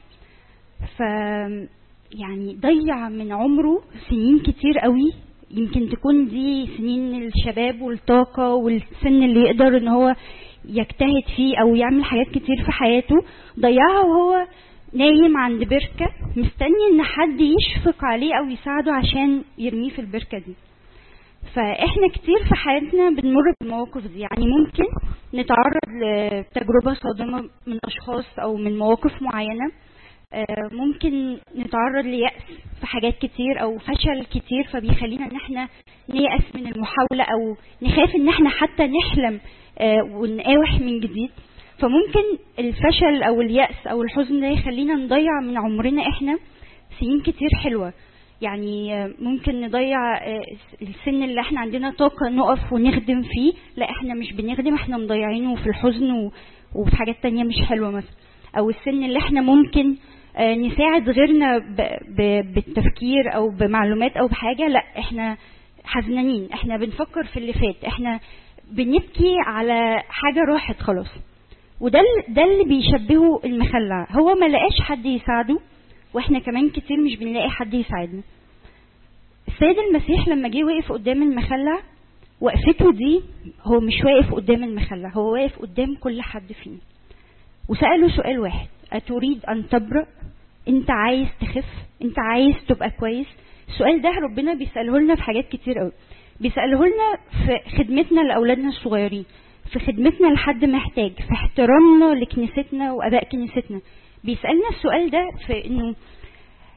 يعني ضيع من عمره سنين كتير قوي. يمكن تكون دي سنين الشباب والطاقة والسن اللي يقدر ان هو يجتهد فيه او يعمل حاجات كتير في حياته، ضيعها وهو نايم عند بركة مستني ان حد يشفق عليه او يساعده عشان يرميه في البركة دي. فاحنا كتير في حياتنا بنمر بالمواقف دي. يعني ممكن نتعرض لتجربة صادمة من اشخاص او من مواقف معينة، ممكن نتعرض ليأس في حاجات كتير او فشل كتير، فبيخلينا ان احنا نيأس من المحاولة او نخاف ان احنا حتى نحلم ونقاوح من جديد. فممكن الفشل او اليأس او الحزن ده يخلينا نضيع من عمرنا احنا سنين كتير حلوة. يعني ممكن نضيع السن اللي احنا عندنا طاقة نقف ونخدم فيه، لا احنا مش بنخدم، احنا مضيعينه في الحزن وفي حاجات تانية مش حلوة مثلا. او السن اللي احنا ممكن نساعد غيرنا بالتفكير او بمعلومات او بحاجة، لا احنا حزنانين، احنا بنفكر في اللي فات، احنا بنبكي على حاجة راحت خلاص. وده اللي بيشبهه المخلع. هو ما لقاش حد يساعده، واحنا كمان كتير مش بنلاقي حد يساعدنا. السيد المسيح لما جه وقف قدام المخلع، وقفته دي هو مش واقف قدام المخلع، هو واقف قدام كل حد فينا وسأله سؤال واحد: أتريد أن تبرأ؟ أنت عايز تخف؟ أنت عايز تبقى كويس؟ السؤال ده ربنا بيسأله لنا في حاجات كتير قوي. بيسأله لنا في خدمتنا لأولادنا الصغيرين، في خدمتنا لحد محتاج، في احترامنا لكنيستنا وأباء كنيستنا. بيسألنا السؤال ده في إنه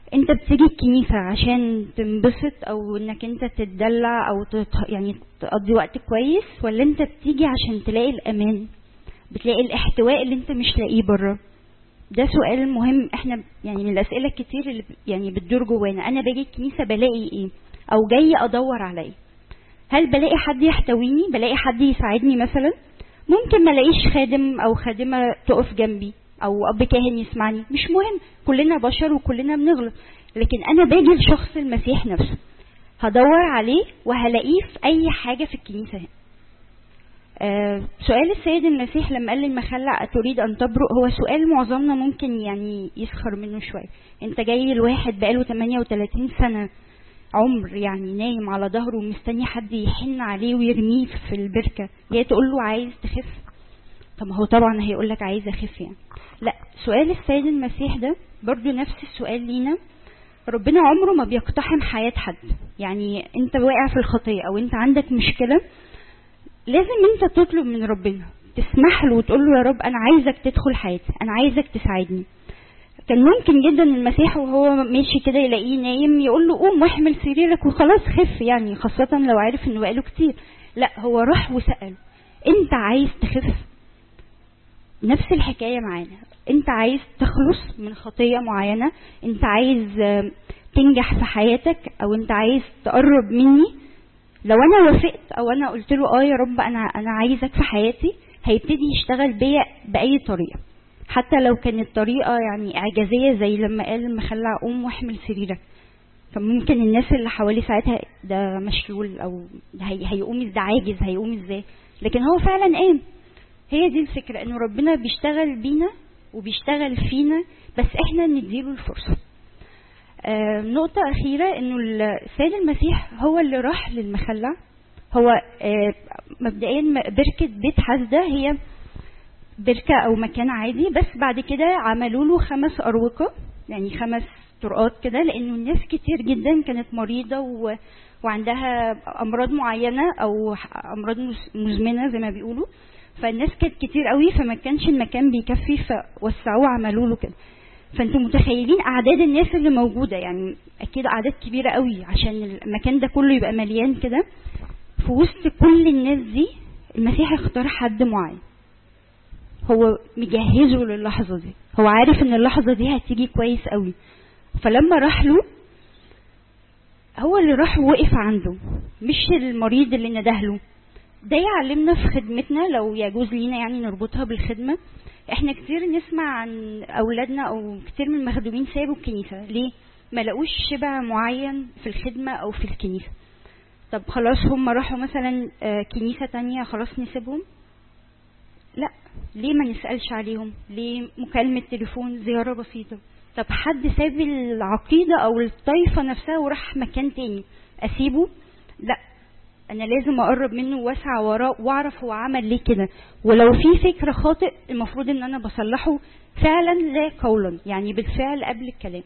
انت بتيجي الكنيسة عشان تنبسط او انك انت تتدلع او يعني تقضي وقت كويس، ولا انت بتيجي عشان تلاقي الامان، بتلاقي الاحتواء اللي انت مش لاقيه بره؟ ده سؤال مهم، احنا يعني من الاسئله الكتير اللي يعني بتدور جوانا. انا باجي الكنيسه بلاقي ايه، او جاي ادور على ايه؟ هل بلاقي حد يحتويني، بلاقي حد يساعدني مثلا؟ ممكن ما الاقيش خادم او خادمه تقف جنبي او اب كاهن يسمعني، مش مهم، كلنا بشر وكلنا بنغلط، لكن انا باجي لشخص المسيح نفسه، هدور عليه وهلاقيه في اي حاجه في الكنيسه هنا. سؤال السيد المسيح لما قال للمخلع أتريد أن تبرق، هو سؤال معظمنا ممكن يعني يسخر منه شوية. انت جاي الواحد بقاله 38 سنة عمر يعني نايم على ظهره ومستني حد يحن عليه ويرميه في البركة، جاي تقول له عايز تخف؟ طب هو طبعا هيقول لك عايز اخف يعني. لا، سؤال السيد المسيح ده برضو نفس السؤال لينا. ربنا عمره ما بيقتحم حياة حد، يعني انت واقع في الخطية او انت عندك مشكلة، لازم انت تطلب من ربنا، تسمح له وتقول له يا رب انا عايزك تدخل حياتي، انا عايزك تساعدني. كان ممكن جدا المسيح وهو ماشي كده يلاقيه نايم يقول له قوم واحمل سريرك وخلاص خف، يعني خاصة لو عارف انه بقاله كتير. لا، هو راح وسأله انت عايز تخف؟ نفس الحكاية معانا، انت عايز تخلص من خطية معينة، انت عايز تنجح في حياتك، او انت عايز تقرب مني. لو انا وافقت او انا قلت له يا رب انا عايزك في حياتي، هيبتدي يشتغل بيا باي طريقه، حتى لو كانت طريقه يعني اعجازيه زي لما قال المخلع قوم واحمل سريرك. فممكن الناس اللي حواليه ساعتها ده مشلول، او هيقوم ده عاجز، هيقوم ازاي؟ لكن هو فعلا قام. هي دي الفكره، انه ربنا بيشتغل بينا وبيشتغل فينا، بس احنا نديله الفرصه. نقطة أخيرة، إنه السيد المسيح هو اللي راح للمخلع. هو مبدئيا بركة بيت حسدة هي بركة أو مكان عادي، بس بعد كده عملوا له 5 أروقة، يعني 5 طرقات كده، لأنه الناس كتير جدا كانت مريضة وعندها أمراض معينة أو أمراض مزمنة زي ما بيقولوا، فالناس كانت كتير قوي، فما كانش المكان بيكفي، فوسعوه عملوا له كده. فانتم متخيلين اعداد الناس اللي موجوده، يعني اكيد اعداد كبيره قوي عشان المكان ده كله يبقى مليان كده. في وسط كل الناس دي المسيح اختار حد معين، هو مجهزه للحظه دي، هو عارف ان اللحظه دي هتيجي كويس قوي. فلما راح له، هو اللي راح وقف عنده، مش المريض اللي نده له. ده يعلمنا في خدمتنا، لو يجوز لينا يعني نربطها بالخدمه. احنا كتير نسمع عن اولادنا او كتير من المخدومين سابوا الكنيسه ليه؟ ما لقوش شبع معين في الخدمه او في الكنيسه. طب خلاص هم راحوا مثلا كنيسه تانية، خلاص نسيبهم؟ لا، ليه ما نسالش عليهم؟ ليه مكالمه تليفون، زياره بسيطه؟ طب حد ساب العقيده او الطائفه نفسها وراح مكان تاني، اسيبه؟ لا، انا لازم اقرب منه واسعى وراه واعرف هو عمل ليه كده، ولو في فكر خاطئ المفروض ان انا بصلحه فعلا لا قولا، يعني بالفعل قبل الكلام.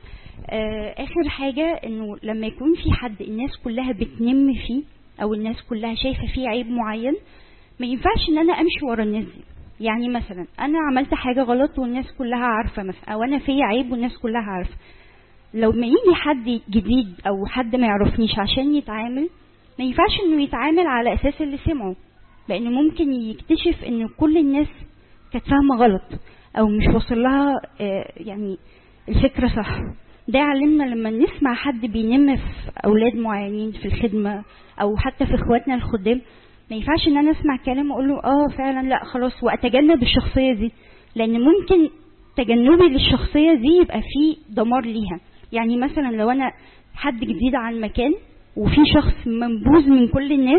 اخر حاجة، انه لما يكون في حد الناس كلها بتنم فيه او الناس كلها شايفة فيه عيب معين، ما ينفعش ان انا امشي ورا الناس دي. يعني مثلا انا عملت حاجة غلط والناس كلها عارفة مثلا، او انا في عيب والناس كلها عارفة، لو ما يجي حد جديد او حد ما يعرفنيش عشان يتعامل، ما ينفعش انه يتعامل على اساس اللي سمعه، لانه ممكن يكتشف ان كل الناس كانت فاهمه غلط او مش واصل لها يعني الفكره صح. ده علمنا لما نسمع حد بينم في اولاد معينين في الخدمه او حتى في اخواتنا الخدام، ما ينفعش ان انا اسمع كلام واقول له فعلا لا خلاص واتجنب الشخصيه دي، لان ممكن تجنبي للشخصيه دي يبقى فيه دمار ليها. يعني مثلا لو انا حد جديد عن مكان وفي شخص منبوذ من كل الناس،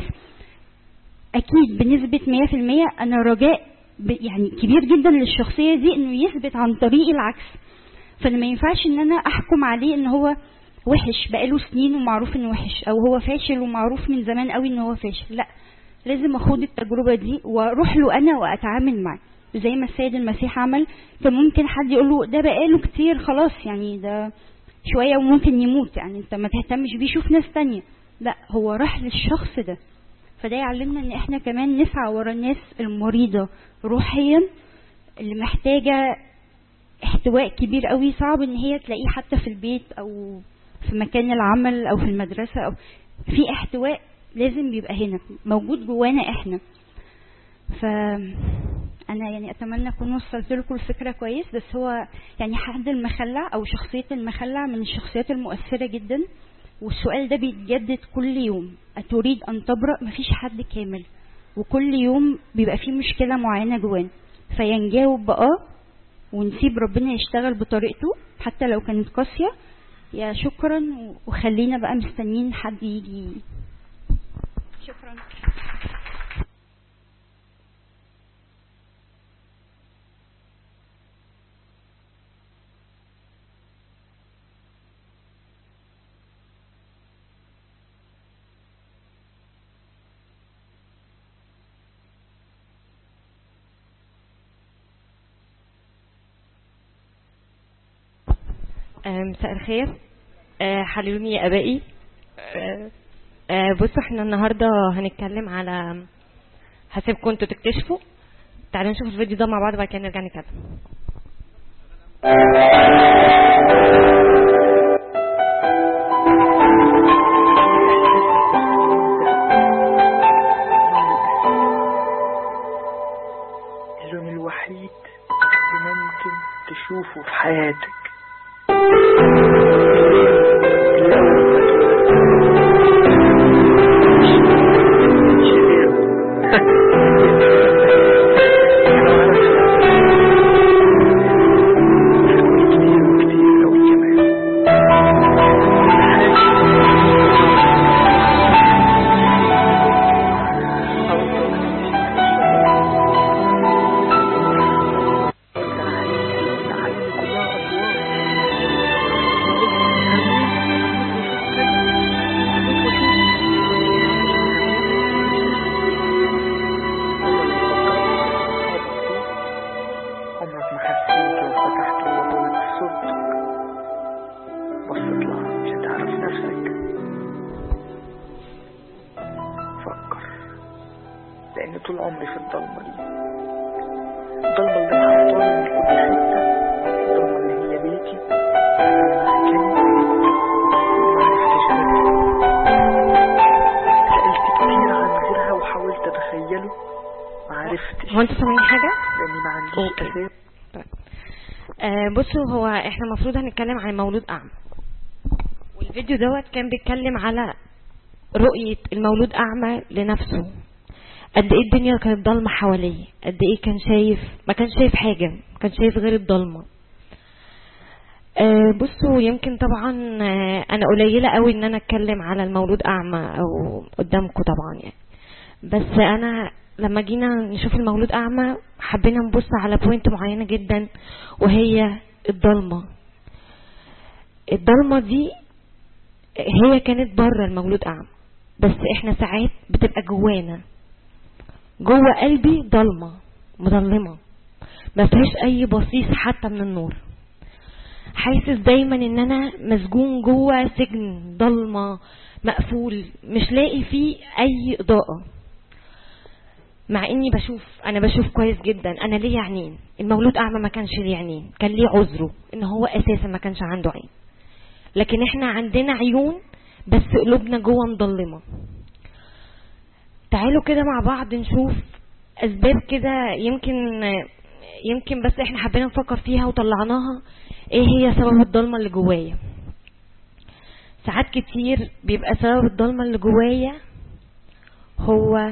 اكيد بنسبة 100% انا رجاء يعني كبير جدا للشخصية دي انه يثبت عن طريق العكس. فانا ما ينفعش ان انا احكم عليه ان هو وحش بقاله سنين ومعروف انه وحش، او هو فاشل ومعروف من زمان قوي ان هو فاشل. لا، لازم اخد التجربة دي واروح له انا واتعامل معه زي ما السيد المسيح عمل. كان ممكن حد يقول له ده بقاله كتير خلاص، يعني ده شوية وممكن يموت، يعني انت ما تهتمش بيه، شوف ناس تانية. لا، هو راح للشخص ده. فده يعلمنا ان احنا كمان نسعى ورا الناس المريضة روحيا، اللي محتاجة احتواء كبير قوي صعب ان هي تلاقيه حتى في البيت او في مكان العمل او في المدرسة، او في احتواء لازم بيبقى هنا موجود جوانا احنا. فانا يعني اتمنى اكون وصلت لكم الفكرة كويس، بس هو يعني حد المخلع او شخصية المخلع من الشخصيات المؤثرة جدا، والسؤال ده بيتجدد كل يوم، أتريد أن تبرأ؟ مفيش حد كامل، وكل يوم بيبقى فيه مشكلة معينة جوان، فينجاوب بقى ونسيب ربنا يشتغل بطريقته حتى لو كانت قاسية، يا شكرا وخلينا بقى مستنين حد يجي. شكرا. مساء الخير. حللوني يا ابائي. بصوا احنا النهارده هنتكلم على هسيبكم انتوا تكتشفوا. تعالوا نشوف الفيديو ده مع بعض وبعد كده نرجع نتكلم. اللون الوحيد اللي ممكن تشوفه في حياتك بصوا هو احنا المفروض هنتكلم عن مولود اعمى، والفيديو دوت كان بيتكلم على رؤية المولود اعمى لنفسه، قد ايه الدنيا كانت ضلمة حواليه، قد ايه كان شايف، ما كان شايف حاجة، ما كان شايف غير الضلمة. بصوا يمكن طبعا انا قليلة قوي ان انا اتكلم على المولود اعمى او قدامكم طبعا يعني، بس انا لما جينا نشوف المولود اعمى حبينا نبص على بوينت معينة جدا، وهي الضلمة. الضلمة دي هي كانت بره المولود اعمى، بس احنا ساعات بتبقى جوانا، جوه قلبي ضلمة مظلمة ما فيهاش اي بصيص حتى من النور، حاسس دايما ان انا مسجون جوه سجن ضلمة مقفول مش لاقي فيه اي اضاءة، مع اني انا بشوف كويس جدا. انا ليه عينين؟ المولود اعمى ما كانش ليه عينين، كان ليه عذره ان هو اساسا ما كانش عنده عين، لكن احنا عندنا عيون بس قلوبنا جوه مضلمة. تعالوا كده مع بعض نشوف اسباب كده يمكن بس احنا حبينا نفكر فيها وطلعناها. ايه هي سبب الضلمة اللي جوايا؟ ساعات كتير بيبقى سبب الضلمة اللي جوايا هو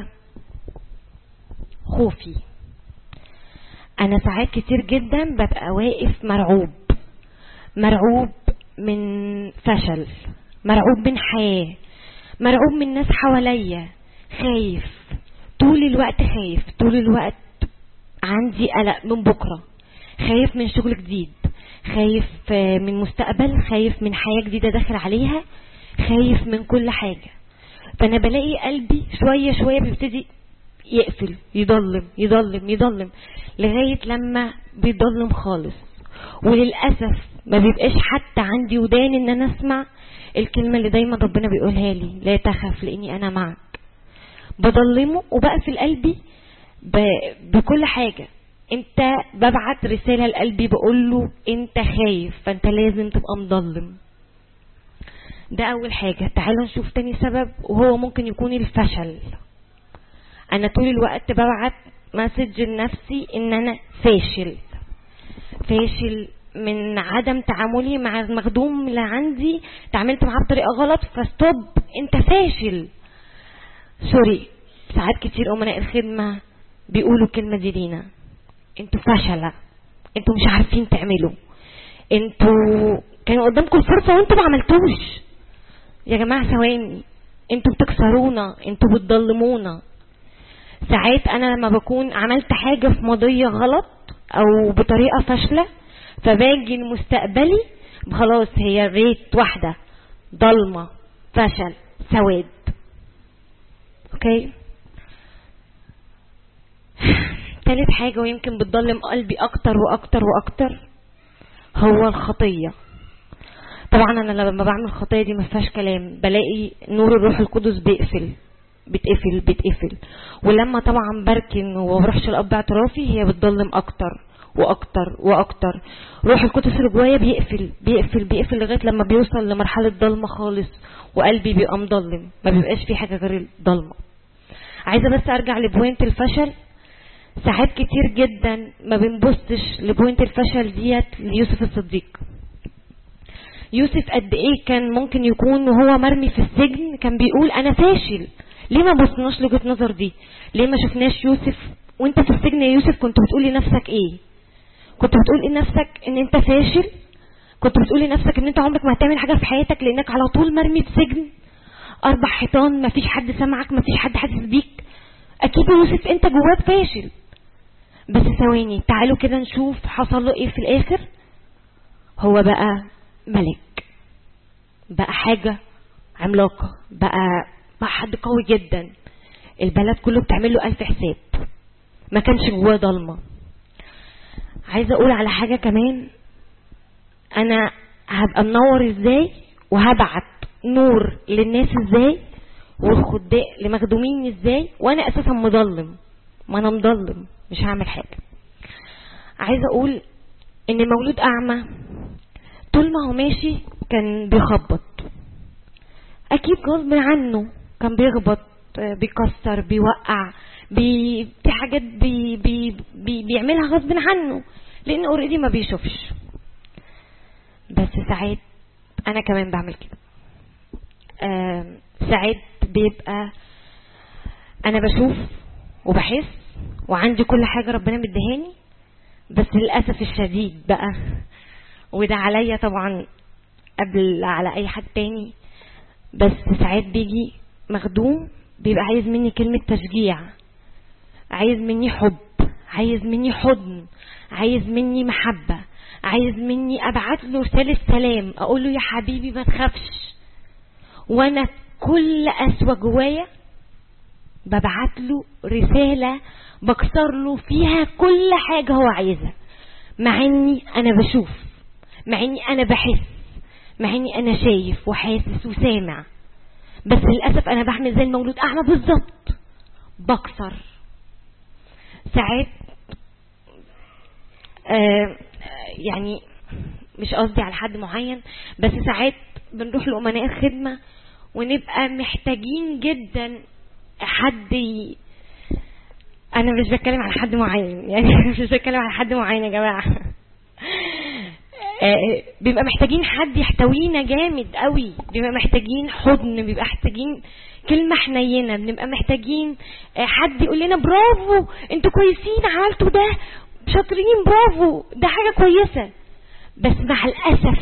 خوفي. انا ساعات كتير جدا ببقى واقف مرعوب من فشل، مرعوب من حياة، مرعوب من ناس حواليا، خايف طول الوقت، خايف طول الوقت، عندي قلق من بكرة، خايف من شغل جديد، خايف من مستقبل، خايف من حياة جديدة داخل عليها، خايف من كل حاجة. فانا بلاقي قلبي شوية شوية بيبتدي يقفل، يضلم لغاية لما بيضلم خالص. وللأسف ما بيبقاش حتى عندي ودان ان انا اسمع الكلمة اللي دايما ربنا بيقولها لي، لا تخف لاني انا معك. بضلمه وبقفل قلبي بكل حاجة، انت ببعت رسالة لقلبي بقول له انت خايف، فانت لازم تبقى مضلم. ده اول حاجة. تعالوا نشوف تاني سبب، وهو ممكن يكون الفشل. انا طول الوقت ببعت مسج لنفسي ان انا فاشل من عدم تعاملي مع المخدوم اللي عندي، تعاملت معاه بطريقة غلط، فستوب، انت فاشل. سوري، ساعات كتير امناء الخدمة بيقولوا الكلمة دي لينا، انتوا فشلة، انتوا مش عارفين تعملوا، انتوا كانوا قدامكم الفرصة وانتوا ما عملتوش. يا جماعة ثواني، انتوا بتكسرونا، انتوا بتضلمونا. ساعات انا لما بكون عملت حاجة في ماضية غلط او بطريقة فاشلة، فباجي لمستقبلي خلاص هي ريت واحدة، ضلمة، فشل، سواد. اوكي. ثالث حاجة ويمكن بتضلم قلبي اكتر واكتر واكتر، هو الخطية. طبعا انا لما بعمل الخطية دي ما فيهاش كلام، بلاقي نور الروح القدس بيتقفل. ولما طبعا بركن وبروحش الاب اعترافي، هي بتضلم اكتر واكتر واكتر. روح القدس اللي جوايا بيقفل لغايه لما بيوصل لمرحله ضلمه خالص، وقلبي بيبقى مضلم، ما بيبقاش في حاجه غير الضلمه. عايزه بس ارجع لبوينت الفشل. ساعات كتير جدا ما بنبصش لبوينت الفشل ديت ليوسف الصديق. يوسف قد ايه كان ممكن يكون وهو مرمي في السجن كان بيقول انا فاشل. ليه ما بصناش لوجهة نظر دي؟ ليه ما شفناش يوسف وانت في السجن يا يوسف كنت بتقولي نفسك ايه؟ كنت بتقولي لنفسك ان انت فاشل؟ كنت بتقولي لنفسك ان انت عمرك ما هتعمل حاجة في حياتك لانك على طول مرمي في سجن 4 حيطان، ما فيش حد سمعك، ما فيش حد حاسس بيك. اكيد يا يوسف انت جواك فاشل. بس ثواني، تعالوا كده نشوف حصل له ايه في الاخر. هو بقى ملك، بقى حاجة عملاقة، بقى حد قوي جدا، البلد كله بتعمل له 1000 حساب، ما كانش جواه ضلمة. عايزة اقول على حاجة كمان، انا هبقى منور ازاي وهبعت نور للناس ازاي والخداء لمخدومين ازاي وانا اساسا مضلم؟ ما انا مضلم مش هعمل حاجة. عايزة اقول ان مولود اعمى طول ما هو ماشي كان بيخبط، اكيد غصب عنه كان بيخبط، بيكسر، بيوقع، في حاجات بيعملها غصب عنه لانه اوريدي ما بيشوفش. بس ساعات انا كمان بعمل كده. ساعات بيبقى انا بشوف وبحس وعندي كل حاجة ربنا مديهاني، بس للأسف الشديد بقى، وده عليا طبعا قبل على اي حد تاني، بس ساعات بيجي مخدوم بيبقى عايز مني كلمة تشجيع، عايز مني حب، عايز مني حضن، عايز مني محبة، عايز مني ابعت له رسالة سلام، اقول له يا حبيبي ما تخافش، وانا كل قسوة جوايا ببعت له رسالة بكسر له فيها كل حاجة هو عايزها، مع اني انا بشوف، مع اني انا بحس، مع اني انا شايف وحاسس وسامع، بس للأسف انا بعمل زي المولود اعمى بالظبط، بكسر. ساعات يعني مش قصدي على حد معين، بس ساعات بنروح لأمناء الخدمة ونبقى محتاجين جدا حد انا مش بتكلم على حد معين، يعني مش بتكلم على حد معين يا جماعة. بيبقى محتاجين حد يحتوينا جامد قوي، بيبقى محتاجين حضن، بيبقى محتاجين كلمة حنينة، بنبقى محتاجين حد يقول لنا برافو انتوا كويسين عملتوا ده، شاطرين، برافو، ده حاجة كويسة. بس مع الأسف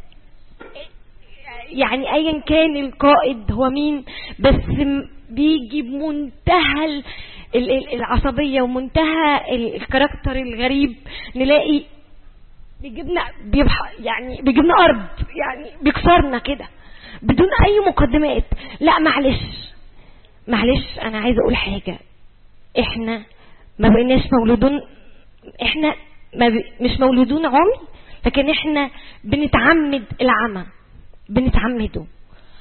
يعني ايا كان القائد هو مين، بس بيجي بمنتهى العصبية ومنتهى الكاركتر الغريب، نلاقي بيجيبنا يعني بيجيبنا أرض، يعني بيكسرنا كده بدون أي مقدمات. لا معلش أنا عايزة أقول حاجة، إحنا ما بقيناش مولودون، إحنا مش مولودون عمي، لكن إحنا بنتعمد العمى، بنتعمده،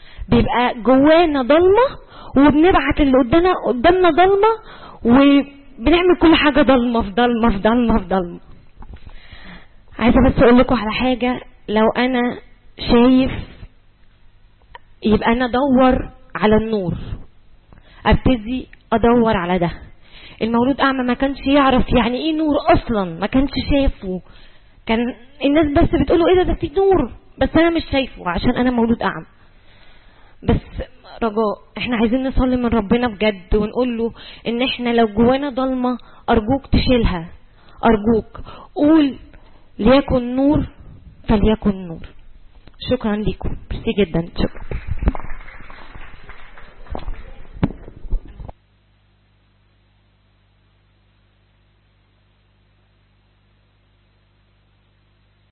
بيبقى جوانا ضلمة وبنبعت اللي قدامنا ضلمة بنعمل كل حاجة ضلمة في ضلمة في ضلمة في ضلمة. عايزة بس اقول لكم على حاجة، لو انا شايف يبقى انا ادور على النور، ابتدي ادور على ده. المولود اعمى ما كانش يعرف يعني ايه نور اصلا، ما كانش شايفه، كان الناس بس بتقوله ايه ده في نور، بس انا مش شايفه عشان انا مولود اعمى. بس رجاء احنا عايزين نصلي من ربنا بجد ونقول له ان احنا لو جوانا ضلمة ارجوك تشيلها، ارجوك قول ليكن نور فليكن نور. شكرا لكم، ميرسي جدا، شكرا.